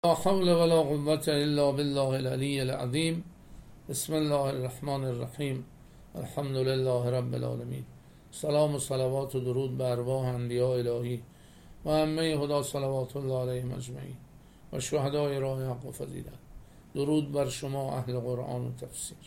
لا حول ولا قوة الا بالله العلی العظیم. بسم الله الرحمن الرحیم. الحمد لله رب العالمین. سلام و صلوات و درود بر ارواح انبیاء الهی و ائمه هدی صلوات الله علیهم اجمعین و شهدای راه حق و فضیلت. درود بر شما اهل قرآن و تفسیر.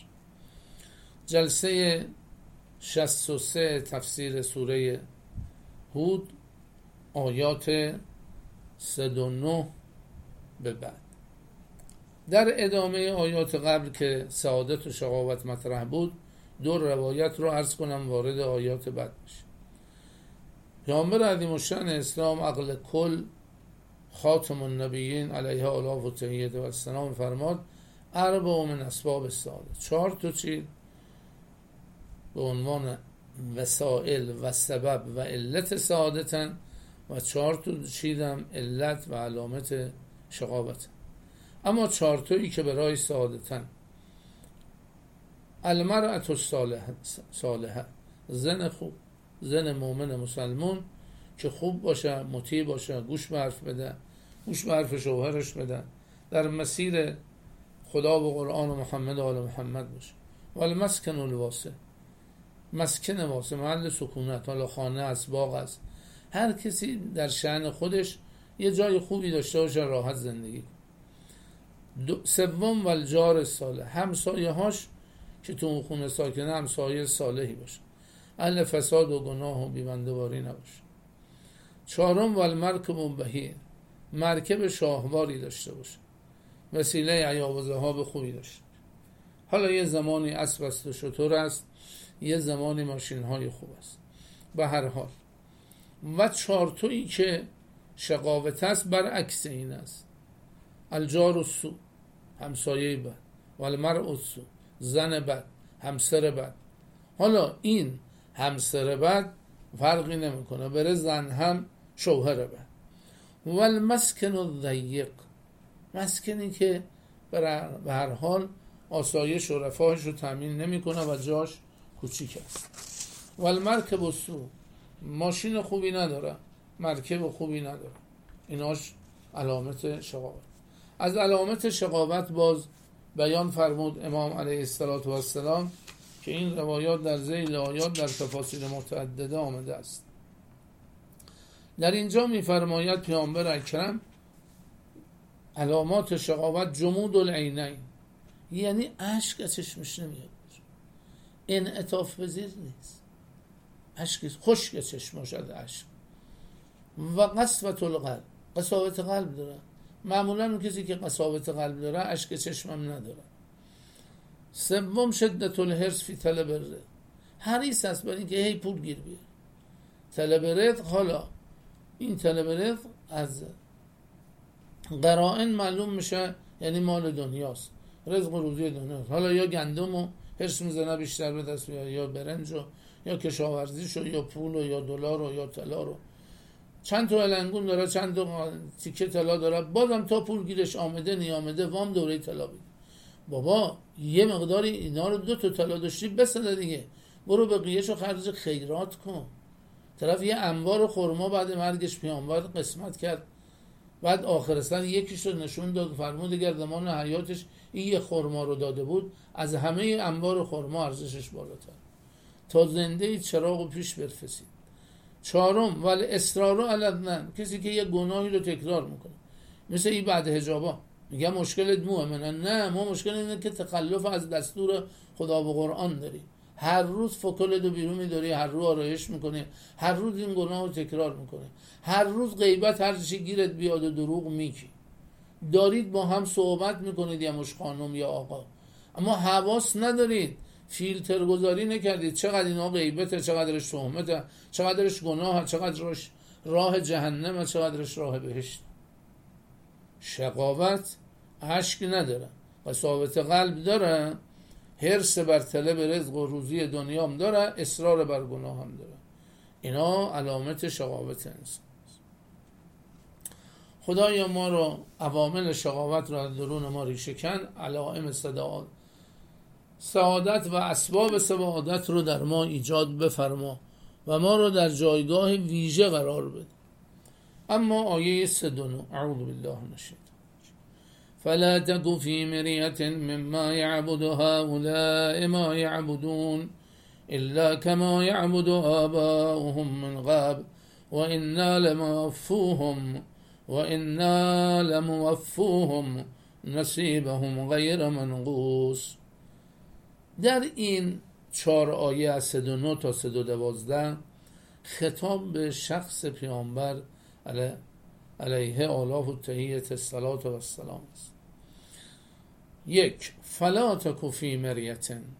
جلسه 63 تفسیر سوره هود، آیات 39 به بعد. در ادامه آیات قبل که سعادت و شقاوت مطرح بود، دو روایت رو عرض کنم وارد آیات بعد بشه. پیامبر عظیم الشأن اسلام عقل کل خاتم النبیین علیه آلاف و تحییت و السلام فرماد: اربع من اسباب السعادة، 4 تا چیز به عنوان وسائل و سبب و علت سعادتن و 4 تا چیزم علت و علامت شقاوتن. اما 4 تایی که برای سعادتن: المرأة الصالحه، زن خوب، زن مؤمن مسلمون که خوب باشه، مطیع باشه، گوش به حرف بده، گوش به حرف شوهرش بده، در مسیر خدا و قرآن و محمد و آل محمد باشه. و المسکن الواسع، مسکن واسع، محل سکونت، حالا خانه است، باغ است، هر کسی در شأن خودش یه جای خوبی داشته باشه، راحت زندگی. سوم والجار الصالح، همسایه هاش که تو اون خونه ساکنه همسایه صالحی باشه، اهل فساد و گناه و بی‌بنده‌واری نباشه. 4م والمرکب البهی، مرکب شاهواری داشته باشه، وسیله عیاب و ذهاب خوبی داشته. حالا یه زمانی اسب است و شتر است، یه زمانی ماشین های خوب است. به هر حال و 4 تایی که شقاوت است برعکس این است: الجار السوء، همسایه بد، و المرء السوء، زن بد، همسر بد. حالا این همسر بد فرقی نمیکنه، بره زن هم شوهر بد. و المسکن الضیق، مسکنی که به هر حال آسایش و رفاهش رو تامین نمیکنه و جاش کوچیک است. و المرکب السوء، ماشین خوبی نداره، مرکب خوبی نداره. ایناش علامت شقاوت. از علامت شقاوت باز بیان فرمود امام علیه السلام که این روایات در ذیل آیات در تفاسیر متعدده آمده است. در اینجا می‌فرماید پیامبر اکرم علامات شقاوت جمود العینین، یعنی اشک از چشمش نمیاد، انعطاف پذیر نیست، اشک خشک چشمش از اشک. و قسوة القلب، قساوت قلب داره. معمولا اون کسی که قساوت قلب داره اشک چشمم نداره. 3م شدت الحرص فی طلب الرزق، حریص است برای اینکه هی پول گیر بیاره. طلب رزق، حالا این طلب رزق از قرائن معلوم میشه یعنی مال دنیاست، رزق و روزی دنیاست. حالا یا گندمو حرص میزنه بیشتر به دست بیاره، یا برنجو، یا کشاورزیشو، یا پولو، یا دلارو، یا طلارو. چند تا علنگون داره، چند تا تیکه طلا داره، بازم تا پول گیرش آمده نیامده وام دوره طلا بید. بابا یه مقداری اینا رو 2 تا طلا داشتی بسنده دیگه، برو بقیه‌شو خرج خیرات کن. طرف یه انبار خرما بعد مرگش پیامبر قسمت کرد، بعد آخر سر یکیش رو نشون داد، فرمود اگر زمان حیاتش این یه خرما رو داده بود از همه انبار خرما ارزشش بالاتر. تا زنده چراغ پیش برفسید. 4م ولی اصرار علی الذنب، کسی که یه گناهی رو تکرار میکنه، مثل این بعد حجابا میگه مشکلت مؤمنه، نه، ما مشکل اینه که تخلف از دستور خدا و قرآن داری، هر روز فکلت رو بیرون میداری، هر روز آرایش میکنی، هر روز این گناه رو تکرار میکنی، هر روز غیبت هر چی گیرت بیاد و دروغ میگی، دارید با هم صحبت میکنید یا مش خانم یا آقا، اما حواس ندارید، فیلتر گذاری نکردید، چقدر اینا غیبته، چقدرش تهمته، چقدرش گناه، چقدرش راه جهنم، چقدرش راه بهشت. شقاوت اشک نداره، قساوت قلب داره، حرص بر طلب رزق و روزی دنیا هم داره، اصرار بر گناه هم داره. اینا علامت شقاوت انسان. خدایا ما رو عوامل شقاوت رو از درون ما ریشه کن، علائم سعادت و اسباب سعادت رو در ما ایجاد بفرما و ما رو در جایگاه ویژه قرار بده. اما آیه 39 اعوذ بالله من الشیطان، فلا تك في مرية مما يعبد هؤلاء ما يعبدون إلا كما يعبد آباؤهم من قبل وإنا لموفوهم نصیبهم غیر منقوص. در این 4 آیه از 39 تا 112 خطاب به شخص پیامبر علیه آلاف و تحییت الصلاة و السلام است. 1. فلا تک فی مریة،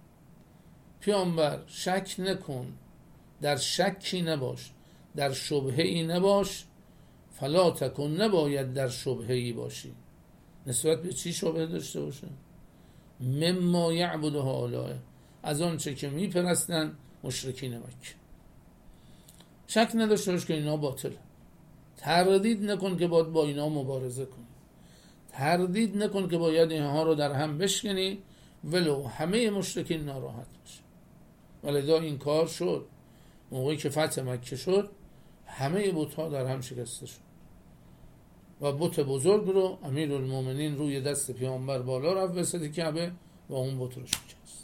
پیامبر شک نکن، در شکی نباش، در شبهه‌ای نباش. فلا تکن، نباید در شبهه‌ای باشی. نسبت به چی شبهه داشته باشه؟ مما یعبد هؤلاء، از آنچه که میپرستن مشرکین مکه. شک نداشته باش که اینا باطل. تردید نکن که باید با اینا مبارزه کنی. تردید نکن که باید اینها رو در هم بشکنی ولو همه مشرکین ناراحت باشه. ولذا این کار شد. موقعی که فتح مکه شد همه بت‌ها در هم شکسته شد و بت بزرگ رو امیرالمومنین روی دست پیامبر بالا رفت وسط کعبه و اون بت رو شکست.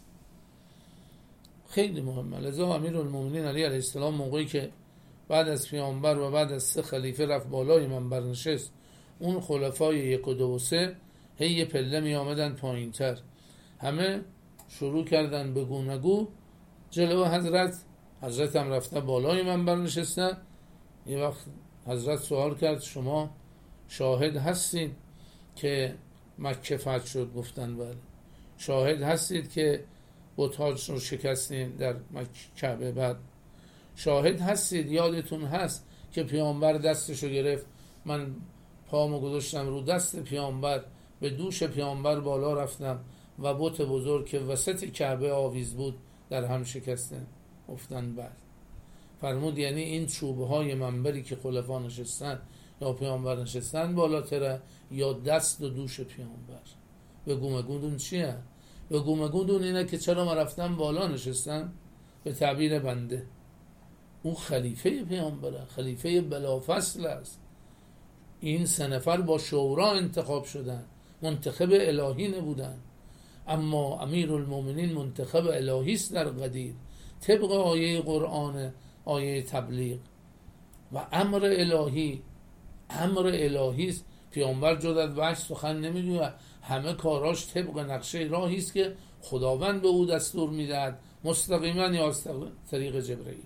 خیلی مهمه. لذا امیرالمومنین علیه السلام موقعی که بعد از پیامبر و بعد از 3 خلیفه رفت بالای منبر نشست، اون خلفای 1 و 2 و 3 هی پله می آمدن پایین تر، همه شروع کردن به گونگو جلو حضرت هم رفته بالای منبر نشستن. یه وقت حضرت سوال کرد شما شاهد هستید که مکه فتح شد؟ گفتن بله. شاهد هستید که بت‌ها رو شکستین در کعبه؟ بعد شاهد هستید یادتون هست که پیامبر دستشو گرفت، من پامو گذاشتم رو دست پیامبر، به دوش پیامبر بالا رفتم و بت بزرگ که وسط کعبه آویز بود در هم شکسته؟ گفتن بله. فرمود یعنی این چوبه های منبری که خلفا نشستن یا پیامبر نشستن بالاتره یا دست و دوش پیامبر؟ بگو مگودون چیه؟ بگو مگودون اینه که چرا ما رفتن بالا نشستن؟ به تعبیر بنده اون خلیفه پیامبره، خلیفه بلافصل است. این 3 نفر با شورا انتخاب شدن، منتخب الهی نبودن، اما امیرالمومنین منتخب الهی است در قدیر طبق آیه قرآن، آیه تبلیغ و امر الهی است. پیامبر جز از وحی سخن نمیگوید، همه کاراش طبق نقشه راهی است که خداوند به او دستور میدهد، مستقیما یا از طریق جبرئیل.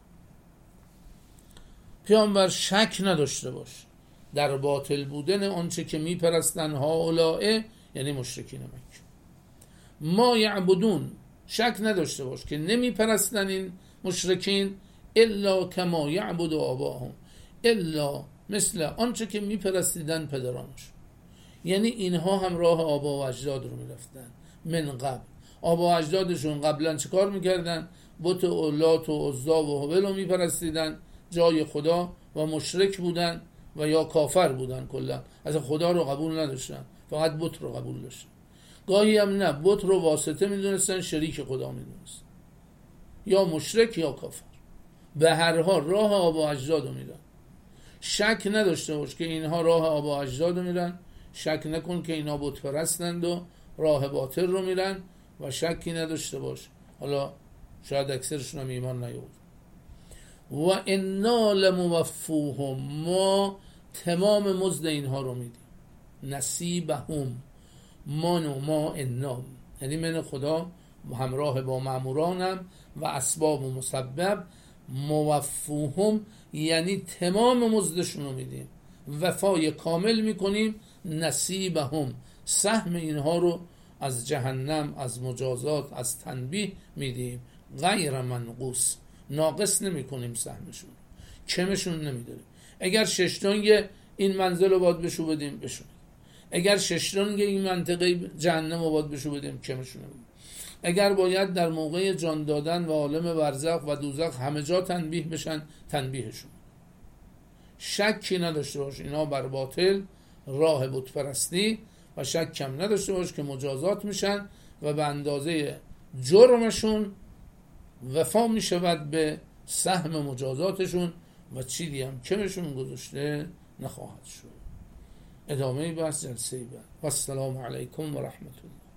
پیامبر شک نداشته باش در باطل بودن آنچه که میپرستن هؤلاء، یعنی مشرکین مکه. ما یعبدون، شک نداشته باش که نمیپرستن این مشرکین الا کما یعبد آباهم، الا مثل آنچه که میپرستیدن پدرانش. یعنی اینها هم راه آبا و اجداد رو میرفتن من قبل. آبا و اجدادشون قبلا چه کار میکردن؟ بت لات و عزا و هبل رو میپرستیدن جای خدا و مشرک بودن و یا کافر بودن، کلا از خدا رو قبول نداشتن، فقط بت رو قبول داشتن. گاهی هم نه، بت رو واسطه میدونستن، شریک خدا میدونستن، یا مشرک یا کافر. به هر حال راه آبا و اجداد رو میرن. شک نداشته باش که اینها راه آبا و اجداد رو میرن، شک نکن که اینا بت پرستند و راه باطل رو میرن و شکی نداشته باش. حالا شاید اکثرشون هم ایمان نیاورد. و انا لموفوهم، ما تمام مزد اینها رو میدیم. نصیبهم، ما انا، یعنی من خدا همراه با مامورانم و اسباب و مسبب. موفوهم یعنی تمام مزدشون رو میدیم، وفای کامل میکنیم. نصیبهم، سهم اینها رو از جهنم، از مجازات، از تنبیه میدیم. غیر منقوص، ناقص نمی کنیم سهمشون، کمشون نمیداریم. اگر 6 تنگ این منزل رو باید بشو بدیم، بشو. اگر 6 تنگ این منطقه جهنم رو باید بشو بدیم، کمشون نمیدیم. اگر باید در موقع جان دادن و عالم برزخ و دوزخ همه جا تنبیه بشن، تنبیهشون. شکی نداشته باش اینا بر باطل راه بت پرستی و شک کم نداشته باش که مجازات میشن و به اندازه جرمشون وفا میشود به سهم مجازاتشون و چیزی هم کمشون گذاشته نخواهد شد. ادامه بحث جلسه بعد. و السلام علیکم و رحمت الله.